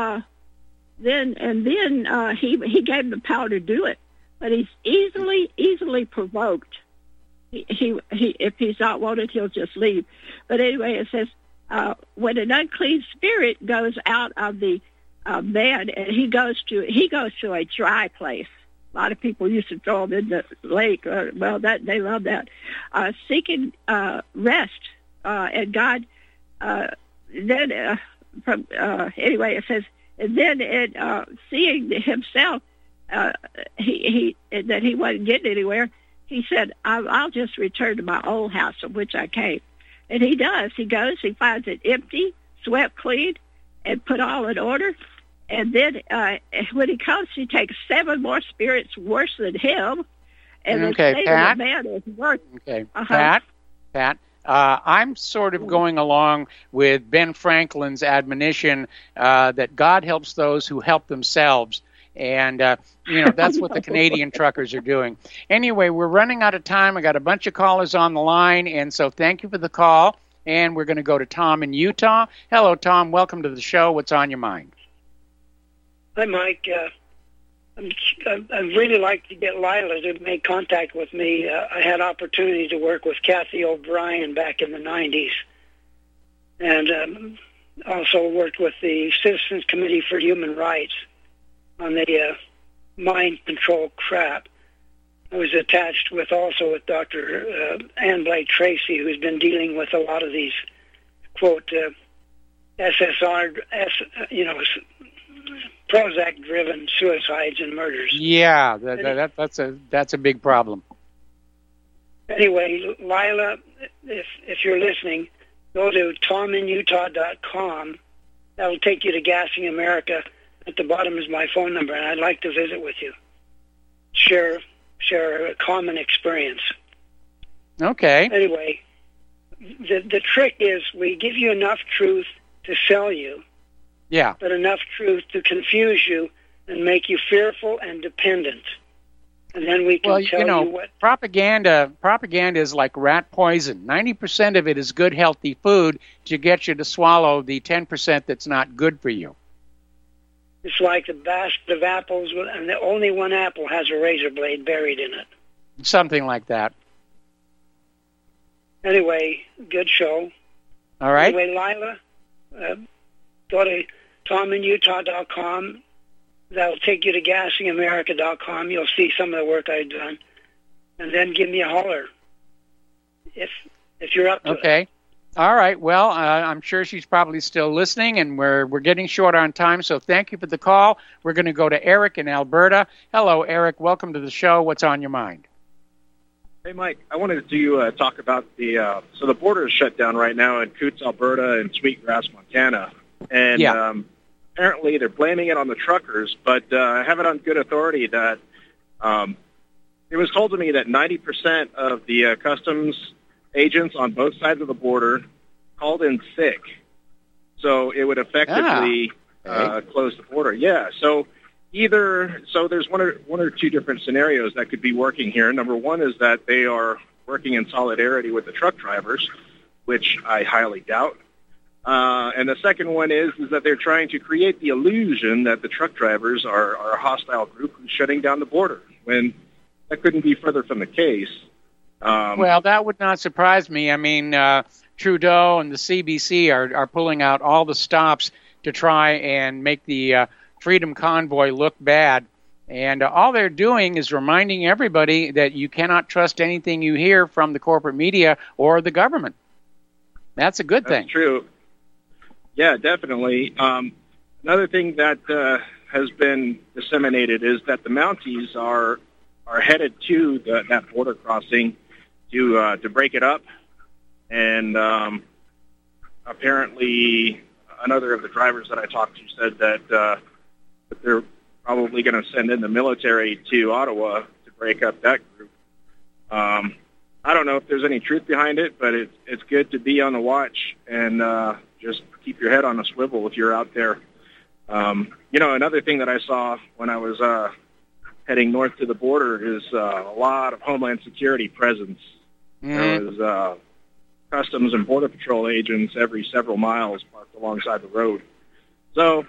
he gave him the power to do it. But he's easily provoked. He if he's not wanted, he'll just leave. But anyway, it says when an unclean spirit goes out of the man, and he goes to a dry place. A lot of people used to throw them in the lake. That they love that, seeking rest, and God. Then anyway, it says, and then seeing himself, he that he wasn't getting anywhere, he said, I'll just return to my old house from which I came. And he does. He goes, he finds it empty, swept clean, and put all in order. And then when he comes, he takes 7 more spirits worse than him. And okay, the state Pat. of the man is worse. Okay, Pat. I'm sort of going along with Ben Franklin's admonition that God helps those who help themselves. And, that's what the Canadian truckers are doing. Anyway, we're running out of time. I got a bunch of callers on the line, and so thank you for the call. And we're going to go to Tom in Utah. Hello, Tom. Welcome to the show. What's on your mind? Hi, Mike. I'd really like to get Lila to make contact with me. I had opportunity to work with Kathy O'Brien back in the 90s. And also worked with the Citizens Committee for Human Rights on the mind control crap. I was attached with Dr. Ann Blake Tracy, who's been dealing with a lot of these, quote, SSR, Prozac-driven suicides and murders. Yeah, that's a big problem. Anyway, Lila, if you're listening, go to tominutah.com. That'll take you to Gassing America. At the bottom is my phone number, and I'd like to visit with you. Share a common experience. Okay. Anyway, the trick is we give you enough truth to sell you. Yeah. But enough truth to confuse you and make you fearful and dependent. And then we can tell you what... Propaganda is like rat poison. 90% of it is good, healthy food to get you to swallow the 10% that's not good for you. It's like the basket of apples, and the only one apple has a razor blade buried in it. Something like that. Anyway, good show. All right. Anyway, Lila, go to tominutah.com. That'll take you to gassingamerica.com. You'll see some of the work I've done. And then give me a holler if you're up to it. Okay. All right. Well, I'm sure she's probably still listening, and we're getting short on time, so thank you for the call. We're going to go to Eric in Alberta. Hello, Eric. Welcome to the show. What's on your mind? Hey, Mike. I wanted to talk about the border is shut down right now in Coots, Alberta, and Sweetgrass, Montana. And apparently they're blaming it on the truckers, but I have it on good authority that it was told to me that 90% of the customs agents on both sides of the border called in sick. So it would effectively close the border. Yeah, so there's one or two different scenarios that could be working here. Number one is that they are working in solidarity with the truck drivers, which I highly doubt. And the second one is that they're trying to create the illusion that the truck drivers are a hostile group who's shutting down the border, when that couldn't be further from the case. Well, that would not surprise me. I mean, Trudeau and the CBC are pulling out all the stops to try and make the Freedom Convoy look bad. And all they're doing is reminding everybody that you cannot trust anything you hear from the corporate media or the government. That's a good thing. That's true. Yeah, definitely. Another thing that has been disseminated is that the Mounties are headed to that border crossing to break it up, and apparently another of the drivers that I talked to said that they're probably going to send in the military to Ottawa to break up that group. I don't know if there's any truth behind it, but it's good to be on the watch and just keep your head on a swivel if you're out there. Another thing that I saw when I was heading north to the border is a lot of Homeland Security presence. There was Customs and Border Patrol agents every several miles parked alongside the road. So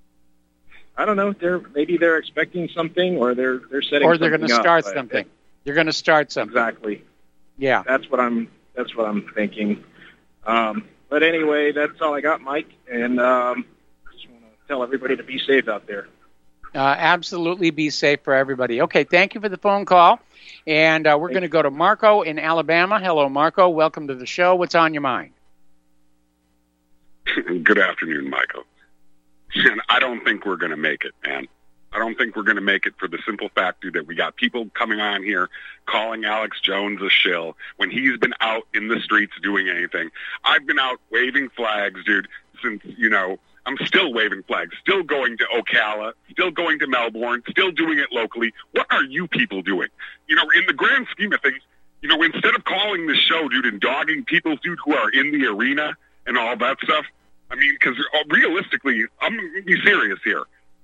I don't know. Maybe they're expecting something, or they're setting. Or they're going to start something. You're going to start something. Exactly. Yeah. That's what I'm thinking. But anyway, that's all I got, Mike. And just want to tell everybody to be safe out there. Absolutely be safe for everybody. Okay, thank you for the phone call. And we're going to go to Marco in Alabama. Hello, Marco. Welcome to the show. What's on your mind? Good afternoon, Michael. And I don't think we're going to make it, man. I don't think we're going to make it for the simple fact, dude, that we got people coming on here calling Alex Jones a shill when he's been out in the streets doing anything. I've been out waving flags, dude, since, I'm still waving flags, still going to Ocala, still going to Melbourne, still doing it locally. What are you people doing? In the grand scheme of things, instead of calling this show, dude, and dogging people, dude, who are in the arena and all that stuff, I mean, because realistically, I'm going to be serious here.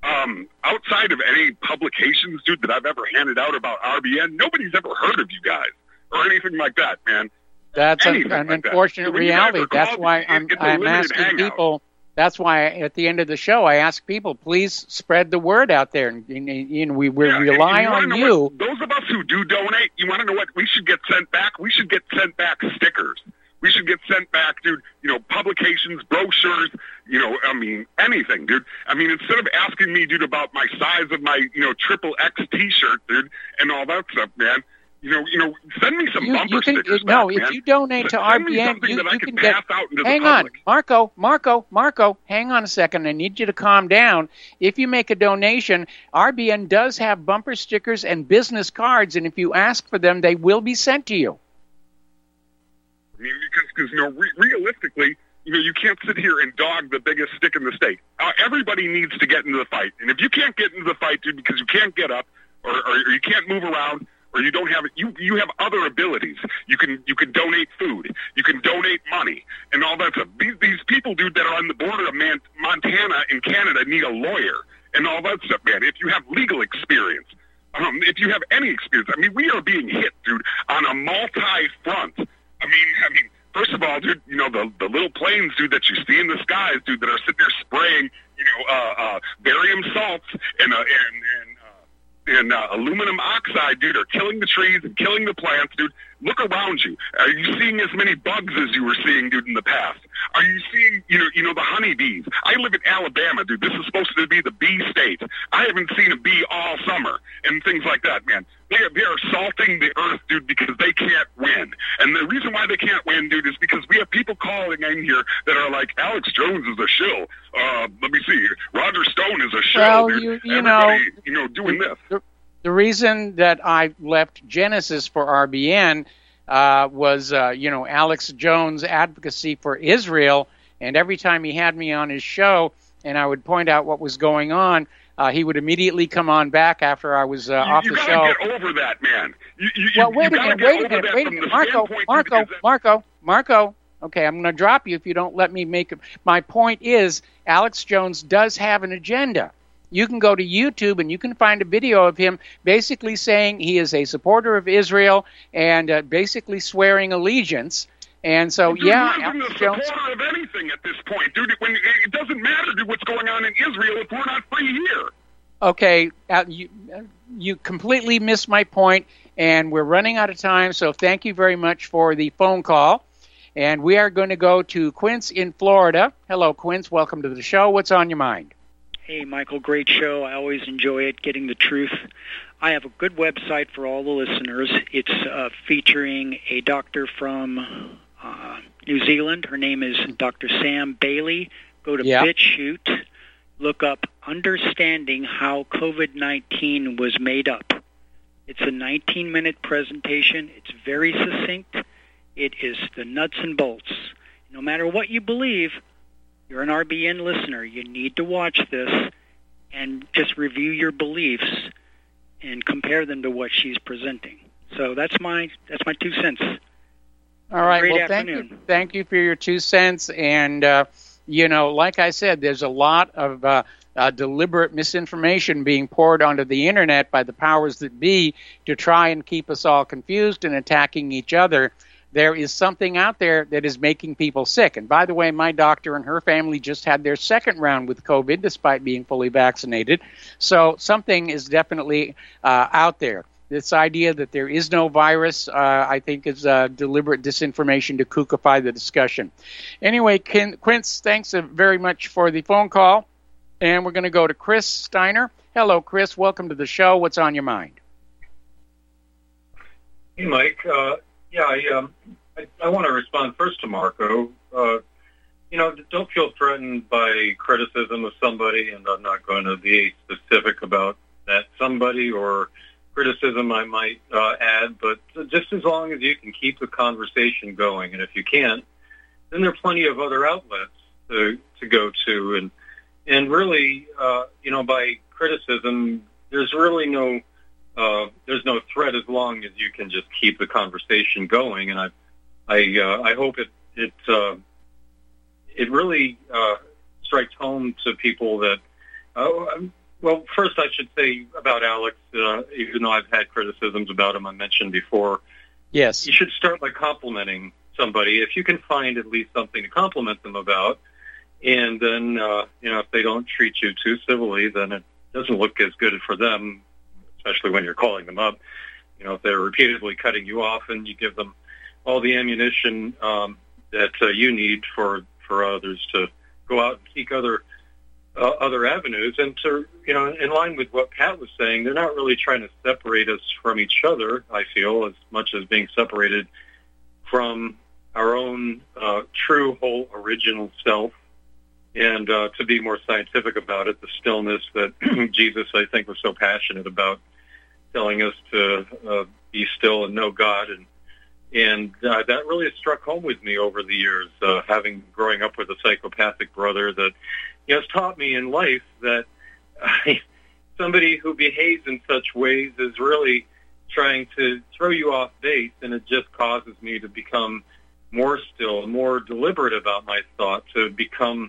outside of any publications, dude, that I've ever handed out about RBN, nobody's ever heard of you guys or anything like that, man. That's an unfortunate reality. That's why I'm asking people. That's why at the end of the show, I ask people, please spread the word out there. And we rely on you. Those of us who do donate, you want to know what? We should get sent back. We should get sent back stickers. We should get sent back, dude, publications, brochures, anything, dude. I mean, instead of asking me, dude, about my size of my, triple X T-shirt, dude, and all that stuff, man, send me some bumper stickers. No, back, if man. you donate to RBN, you can get. Hang on, Marco, hang on a second. I need you to calm down. If you make a donation, RBN does have bumper stickers and business cards, and if you ask for them, they will be sent to you. I mean, because realistically, you can't sit here and dog the biggest stick in the state. Everybody needs to get into the fight, and if you can't get into the fight, dude, because you can't get up or you can't move around, or you don't have you have other abilities. You can donate food, you can donate money, and all that stuff. These people, dude, that are on the border of Montana and Canada need a lawyer and all that stuff, man. If you have legal experience, if you have any experience, I mean, we are being hit, dude, on a multi-front. I mean, first of all, dude, the little planes, dude, that you see in the skies, dude, that are sitting there spraying, barium salts and aluminum oxide, dude, are killing the trees and killing the plants, dude. Look around you. Are you seeing as many bugs as you were seeing, dude, in the past? Are you seeing, the honeybees? I live in Alabama, dude. This is supposed to be the bee state. I haven't seen a bee all summer and things like that, man. They are salting the earth, dude, because they can't win. And the reason why they can't win, dude, is because we have people calling in here that are like, Alex Jones is a shill. Let me see. Roger Stone is a shill. Well, dude. Everybody, doing this. The reason that I left Genesis for RBN was, Alex Jones' advocacy for Israel. And every time he had me on his show and I would point out what was going on, he would immediately come on back after I was off the show. You gotta get over that, man. Wait a minute. Marco. Okay, I'm going to drop you if you don't let me make it. My point is, Alex Jones does have an agenda. You can go to YouTube and you can find a video of him basically saying he is a supporter of Israel and basically swearing allegiance. And so, dude, Alex Jones. Supporter of anything at this point, dude. It doesn't matter, dude, what's going on in Israel if we're not free here. Okay, you completely missed my point, and we're running out of time. So thank you very much for the phone call. And we are going to go to Quince in Florida. Hello, Quince. Welcome to the show. What's on your mind? Hey, Michael, great show. I always enjoy it, getting the truth. I have a good website for all the listeners. It's featuring a doctor from New Zealand. Her name is Dr. Sam Bailey. Go to BitChute, look up Understanding How COVID-19 Was Made Up. It's a 19-minute presentation. It's very succinct. It is the nuts and bolts. No matter what you believe, you're an RBN listener. You need to watch this and just review your beliefs and compare them to what she's presenting. So that's my 2 cents. All right. Great well, afternoon. Thank you for your 2 cents. And like I said, there's a lot of deliberate misinformation being poured onto the internet by the powers that be to try and keep us all confused and attacking each other. There is something out there that is making people sick. And by the way, my doctor and her family just had their second round with COVID despite being fully vaccinated. So something is definitely out there. This idea that there is no virus, I think, is deliberate disinformation to kookify the discussion. Anyway, Quince, thanks very much for the phone call. And we're going to go to Chris Steiner. Hello, Chris. Welcome to the show. What's on your mind? Hey, Mike. I want to respond first to Marco. Don't feel threatened by criticism of somebody, and I'm not going to be specific about that somebody or criticism I might add, but just as long as you can keep the conversation going, and if you can't, then there are plenty of other outlets to go to, and really, by criticism, there's really no threat as long as you can just keep the conversation going, and I hope it really strikes home to people that Well, first I should say about Alex, even though I've had criticisms about him, I mentioned before. Yes. You should start by complimenting somebody. If you can find at least something to compliment them about, and then, if they don't treat you too civilly, then it doesn't look as good for them, especially when you're calling them up. If they're repeatedly cutting you off, and you give them all the ammunition that you need for others to go out and seek other avenues. And to, in line with what Pat was saying, they're not really trying to separate us from each other, I feel, as much as being separated from our own true, whole, original self. And to be more scientific about it, the stillness that Jesus, I think, was so passionate about, telling us to be still and know God. And that really has struck home with me over the years, growing up with a psychopathic brother that has taught me in life that somebody who behaves in such ways is really trying to throw you off base, and it just causes me to become more still, more deliberate about my thought, to become,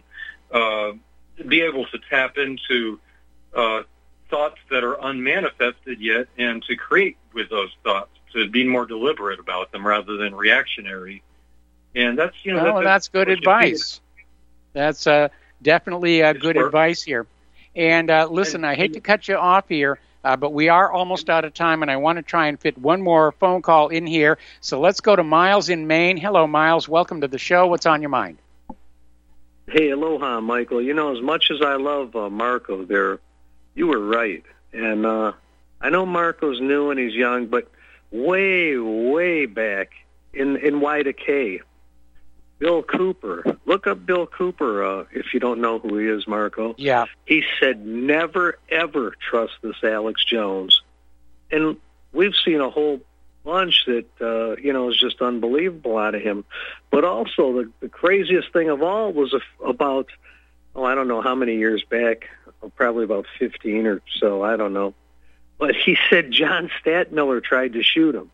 be able to tap into thoughts that are unmanifested yet, and to create with those thoughts, to be more deliberate about them rather than reactionary. And that's, that's good advice. That's definitely good advice here. And listen, I hate to cut you off here, but we are almost out of time, and I want to try and fit one more phone call in here. So let's go to Miles in Maine. Hello, Miles. Welcome to the show. What's on your mind? Hey, aloha, Michael. As much as I love Marco there, you were right. And I know Marco's new and he's young, but way, way back in Y2K, Bill Cooper. Look up Bill Cooper if you don't know who he is, Marco. Yeah. He said, never, ever trust this Alex Jones. And we've seen a whole bunch that, is just unbelievable out of him. But also the craziest thing of all was about, I don't know how many years back, probably about 15 or so, I don't know. But he said John Stadtmiller tried to shoot him.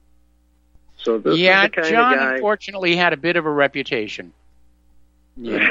So this is the kind John of guy, unfortunately had a bit of a reputation. Yeah.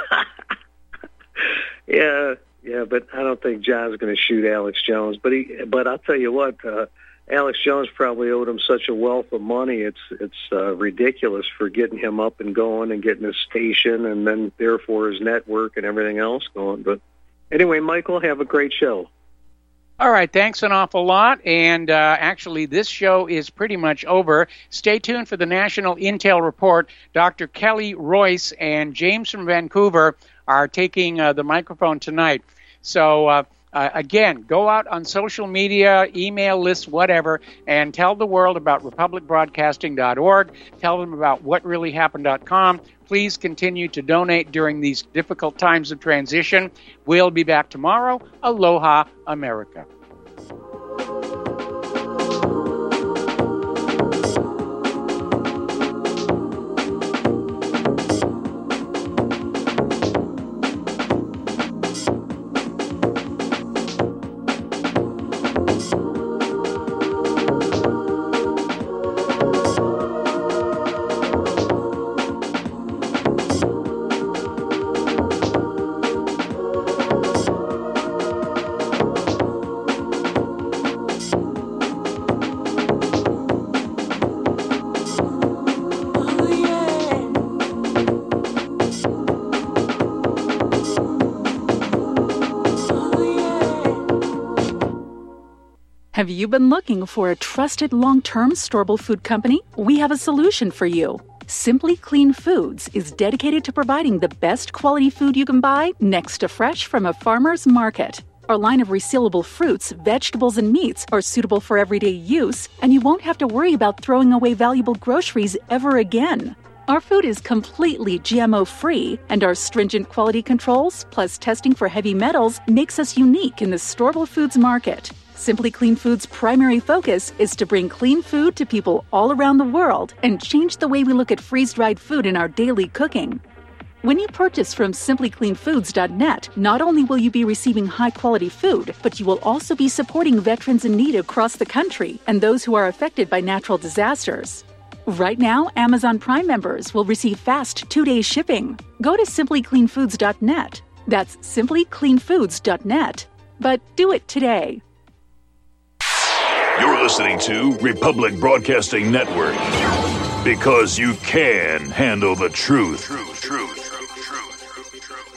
yeah, but I don't think John's going to shoot Alex Jones. But I'll tell you what, Alex Jones probably owed him such a wealth of money. It's ridiculous for getting him up and going and getting his station, and then therefore his network and everything else going. But anyway, Michael, have a great show. All right, thanks an awful lot. And actually, this show is pretty much over. Stay tuned for the National Intel Report. Dr. Kelly Royce and James from Vancouver are taking the microphone tonight. So, again, go out on social media, email lists, whatever, and tell the world about republicbroadcasting.org. Tell them about whatreallyhappened.com. Please continue to donate during these difficult times of transition. We'll be back tomorrow. Aloha, America. Have you been looking for a trusted long-term storable food company? We have a solution for you. Simply Clean Foods is dedicated to providing the best quality food you can buy next to fresh from a farmer's market. Our line of resealable fruits, vegetables, and meats are suitable for everyday use, and you won't have to worry about throwing away valuable groceries ever again. Our food is completely GMO-free, and our stringent quality controls, plus testing for heavy metals, makes us unique in the storable foods market. Simply Clean Foods' primary focus is to bring clean food to people all around the world and change the way we look at freeze-dried food in our daily cooking. When you purchase from simplycleanfoods.net, not only will you be receiving high-quality food, but you will also be supporting veterans in need across the country and those who are affected by natural disasters. Right now, Amazon Prime members will receive fast 2-day shipping. Go to simplycleanfoods.net. That's simplycleanfoods.net. But do it today. You're listening to Republic Broadcasting Network, because you can handle the truth.